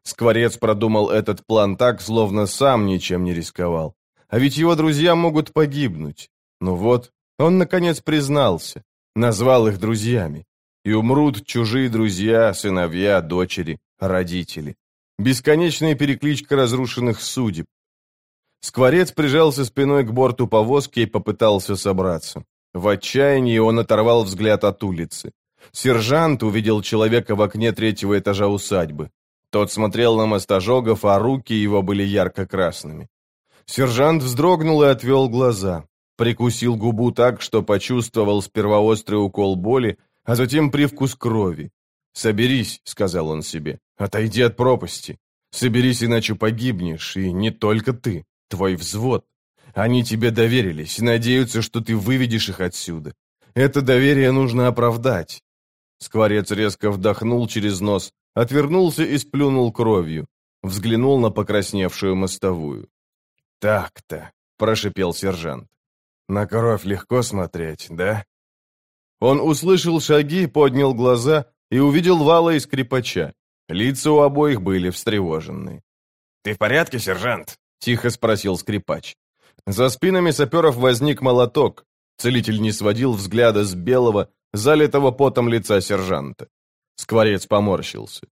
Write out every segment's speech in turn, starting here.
Скворец продумал этот план так, словно сам ничем не рисковал. А ведь его друзья могут погибнуть. Ну вот, он наконец признался, назвал их друзьями. И умрут чужие друзья, сыновья, дочери, родители. Бесконечная перекличка разрушенных судеб. Скворец прижался спиной к борту повозки и попытался собраться. В отчаянии он оторвал взгляд от улицы. Сержант увидел человека в окне третьего этажа усадьбы. Тот смотрел на мостожогов, а руки его были ярко-красными. Сержант вздрогнул и отвел глаза. Прикусил губу так, что почувствовал сперва острый укол боли, а затем привкус крови. «Соберись», — сказал он себе, — «отойди от пропасти. Соберись, иначе погибнешь, и не только ты, твой взвод. Они тебе доверились, надеются, что ты выведешь их отсюда. Это доверие нужно оправдать». Скворец резко вдохнул через нос, отвернулся и сплюнул кровью. Взглянул на покрасневшую мостовую. «Так-то», — прошипел сержант. «На кровь легко смотреть, да?» Он услышал шаги, поднял глаза и увидел Вала и скрипача. Лица у обоих были встревоженные. «Ты в порядке, сержант?» — тихо спросил скрипач. За спинами саперов возник молоток. Целитель не сводил взгляда с белого, залитого потом лица сержанта. Скворец поморщился.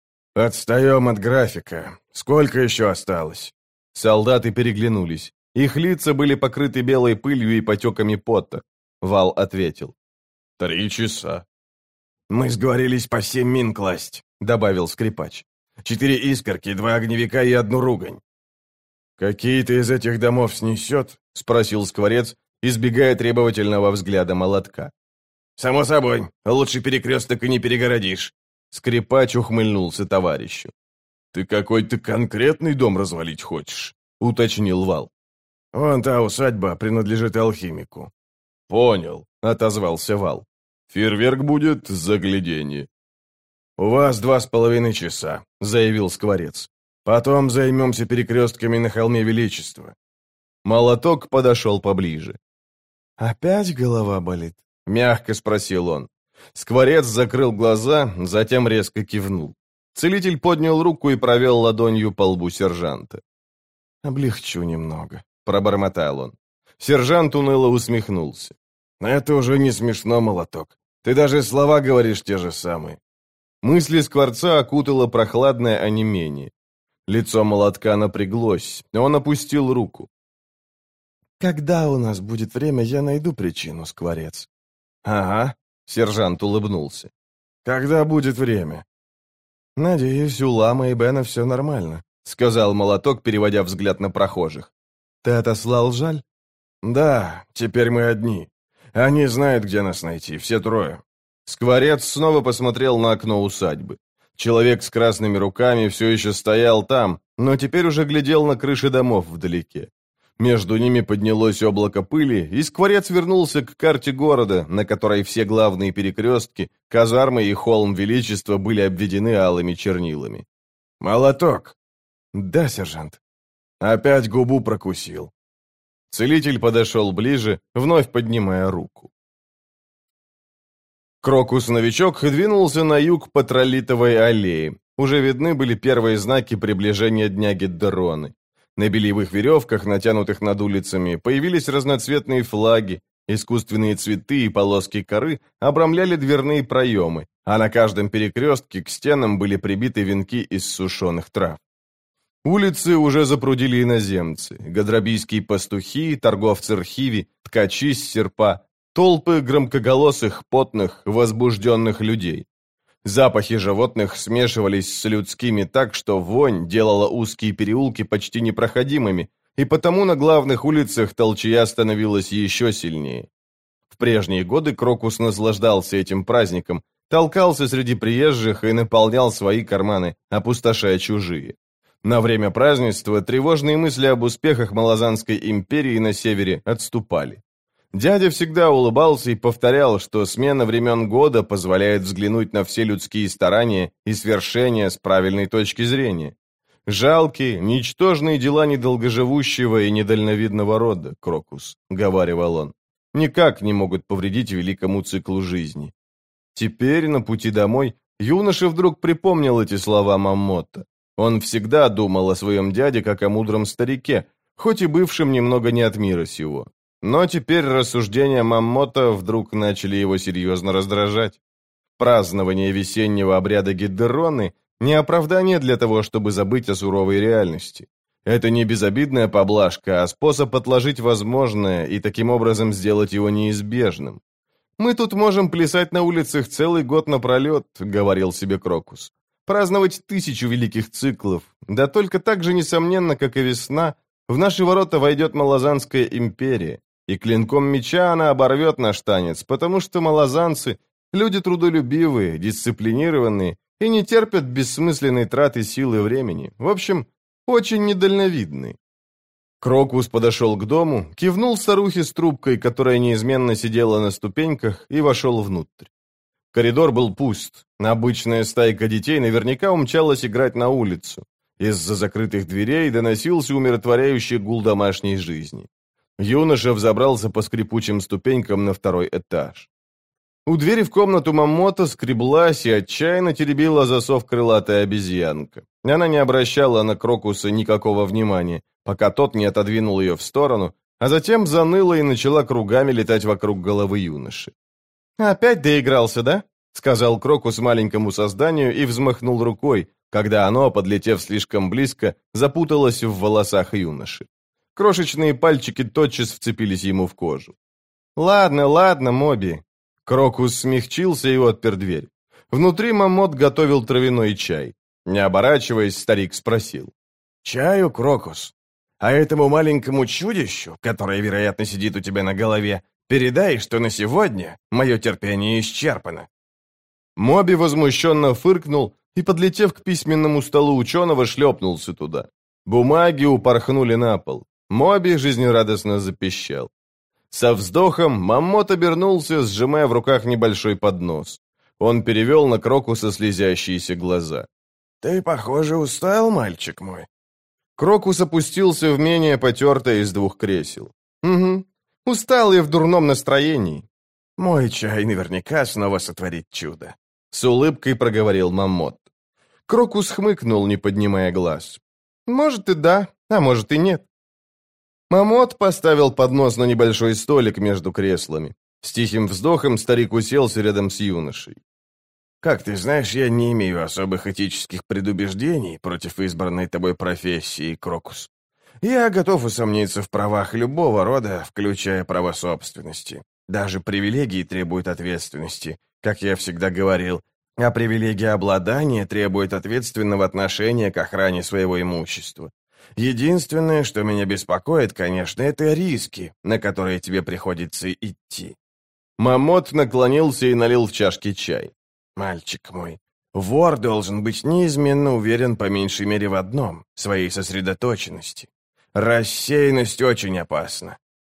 «Отстаем от графика. Сколько еще осталось?» Солдаты переглянулись. Их лица были покрыты белой пылью и потеками пота. Вал ответил. 3 часа. «Мы сговорились по 7 мин класть», — добавил скрипач. 4 искорки, 2 огневика и 1 ругань. «Какие-то из этих домов снесет?» — спросил скворец, избегая требовательного взгляда молотка. «Само собой, лучше перекресток и не перегородишь». Скрипач ухмыльнулся товарищу. «Ты какой-то конкретный дом развалить хочешь?» — уточнил Вал. «Вон та усадьба принадлежит алхимику». «Понял», — отозвался Вал. «Фейерверк будет загляденье». «У вас 2,5 часа», — заявил скворец. «Потом займемся перекрестками на холме Величества». Молоток подошел поближе. «Опять голова болит?» — мягко спросил он. Скворец закрыл глаза, затем резко кивнул. Целитель поднял руку и провел ладонью по лбу сержанта. «Облегчу немного», — пробормотал он. Сержант уныло усмехнулся. «Это уже не смешно, молоток. Ты даже слова говоришь те же самые». Мысли скворца окутало прохладное онемение. Лицо молотка напряглось, он опустил руку. «Когда у нас будет время, я найду причину, скворец». «Ага», — сержант улыбнулся. «Когда будет время?» «Надеюсь, у Лама и Бена все нормально», — сказал молоток, переводя взгляд на прохожих. «Ты отослал Жаль?» «Да, теперь мы одни. Они знают, где нас найти, все 3». Скворец снова посмотрел на окно усадьбы. Человек с красными руками все еще стоял там, но теперь уже глядел на крыши домов вдалеке. Между ними поднялось облако пыли, и скворец вернулся к карте города, на которой все главные перекрестки, казармы и холм Величества были обведены алыми чернилами. «Молоток!» «Да, сержант». «Опять губу прокусил». Целитель подошел ближе, вновь поднимая руку. Крокус-новичок двинулся на юг по Троллитовой аллее. Уже видны были первые знаки приближения Дня Гидероны. На бельевых веревках, натянутых над улицами, появились разноцветные флаги, искусственные цветы и полоски коры обрамляли дверные проемы, а на каждом перекрестке к стенам были прибиты венки из сушеных трав. Улицы уже запрудили иноземцы, гадрабийские пастухи, торговцы рхиви, ткачи с серпа, толпы громкоголосых, потных, возбужденных людей. Запахи животных смешивались с людскими так, что вонь делала узкие переулки почти непроходимыми, и потому на главных улицах толчья становилась еще сильнее. В прежние годы Крокус наслаждался этим праздником, толкался среди приезжих и наполнял свои карманы, опустошая чужие. На время празднества тревожные мысли об успехах Малазанской империи на севере отступали. Дядя всегда улыбался и повторял, что смена времен года позволяет взглянуть на все людские старания и свершения с правильной точки зрения. «Жалкие, ничтожные дела недолгоживущего и недальновидного рода, Крокус», — говаривал он, — «никак не могут повредить великому циклу жизни». Теперь, на пути домой, юноша вдруг припомнил эти слова Маммота. Он всегда думал о своем дяде как о мудром старике, хоть и бывшем немного не от мира сего. Но теперь рассуждения Маммота вдруг начали его серьезно раздражать. Празднование весеннего обряда Гидероны – не оправдание для того, чтобы забыть о суровой реальности. Это не безобидная поблажка, а способ отложить возможное и таким образом сделать его неизбежным. «Мы тут можем плясать на улицах целый год напролет», — говорил себе Крокус. «Праздновать 1000 великих циклов. Да только так же несомненно, как и весна, в наши ворота войдет Малазанская империя, и клинком меча она оборвет наш танец, потому что малазанцы — люди трудолюбивые, дисциплинированные и не терпят бессмысленной траты сил и времени. В общем, очень недальновидный». Крокус подошел к дому, кивнул старухе с трубкой, которая неизменно сидела на ступеньках, и вошел внутрь. Коридор был пуст. Обычная стайка детей наверняка умчалась играть на улицу. Из-за закрытых дверей доносился умиротворяющий гул домашней жизни. Юноша взобрался по скрипучим ступенькам на 2-й этаж. У двери в комнату Маммота скреблась и отчаянно теребила засов крылатая обезьянка. Она не обращала на Крокуса никакого внимания, пока тот не отодвинул ее в сторону, а затем заныла и начала кругами летать вокруг головы юноши. «Опять доигрался, да?» — сказал Крокус маленькому созданию и взмахнул рукой, когда оно, подлетев слишком близко, запуталось в волосах юноши. Крошечные пальчики тотчас вцепились ему в кожу. «Ладно, ладно, Моби». Крокус смягчился и отпер дверь. Внутри Маммот готовил травяной чай. Не оборачиваясь, старик спросил. «Чаю, Крокус? А этому маленькому чудищу, которое, вероятно, сидит у тебя на голове, передай, что на сегодня мое терпение исчерпано». Моби возмущенно фыркнул и, подлетев к письменному столу ученого, шлепнулся туда. Бумаги упорхнули на пол. Моби жизнерадостно запищал. Со вздохом Маммот обернулся, сжимая в руках небольшой поднос. Он перевел на Крокуса слезящиеся глаза. «Ты, похоже, устал, мальчик мой?» Крокус опустился в менее потертое из 2 кресел. «Угу. Устал и в дурном настроении». «Мой чай наверняка снова сотворит чудо», — с улыбкой проговорил Маммот. Крокус хмыкнул, не поднимая глаз. «Может и да, а может и нет». Маммот поставил поднос на небольшой столик между креслами. С тихим вздохом старик уселся рядом с юношей. «Как ты знаешь, я не имею особых этических предубеждений против избранной тобой профессии, Крокус. Я готов усомниться в правах любого рода, включая право собственности. Даже привилегии требуют ответственности, как я всегда говорил, а привилегия обладания требует ответственного отношения к охране своего имущества. Единственное, что меня беспокоит, конечно, это риски, на которые тебе приходится идти». Маммот наклонился и налил в чашки чай. «Мальчик мой, вор должен быть неизменно уверен по меньшей мере в одном — своей сосредоточенности. Рассеянность очень опасна».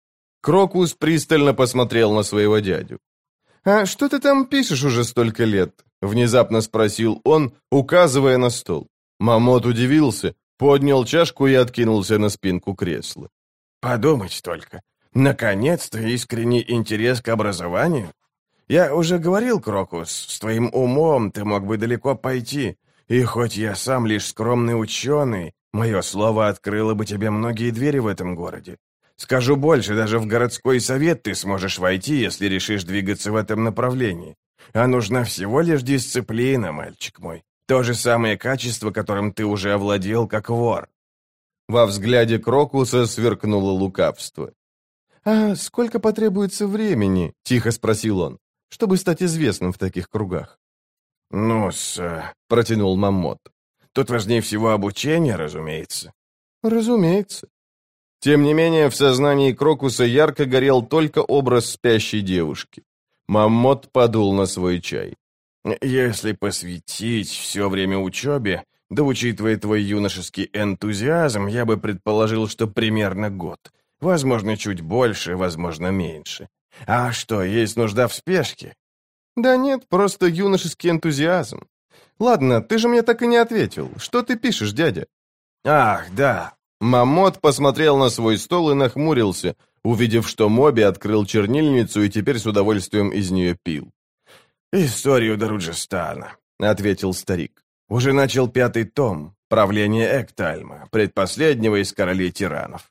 Крокус пристально посмотрел на своего дядю. «А что ты там пишешь уже столько лет?» — внезапно спросил он, указывая на стол. Маммот удивился, поднял чашку и откинулся на спинку кресла. «Подумать только. Наконец-то искренний интерес к образованию. Я уже говорил, Крокус, с твоим умом ты мог бы далеко пойти, и хоть я сам лишь скромный ученый, мое слово открыло бы тебе многие двери в этом городе. Скажу больше, даже в городской совет ты сможешь войти, если решишь двигаться в этом направлении. А нужна всего лишь дисциплина, мальчик мой. То же самое качество, которым ты уже овладел, как вор». Во взгляде Крокуса сверкнуло лукавство. «А сколько потребуется времени?» — тихо спросил он, чтобы стать известным в таких кругах. «Ну-с», — протянул Маммот. «Тут важнее всего обучение, разумеется». «Разумеется». Тем не менее, в сознании Крокуса ярко горел только образ спящей девушки. Маммот подул на свой чай. «Если посвятить все время учебе, да учитывая твой юношеский энтузиазм, я бы предположил, что примерно год. Возможно, чуть больше, возможно, меньше. А что, есть нужда в спешке?» «Да нет, просто юношеский энтузиазм. Ладно, ты же мне так и не ответил. Что ты пишешь, дядя?» «Ах, да». Маммот посмотрел на свой стол и нахмурился, увидев, что Моби открыл чернильницу и теперь с удовольствием из нее пил. «Историю Даруджистана», — ответил старик. Уже начал 5-й том «Правление Эктальма», предпоследнего из королей тиранов.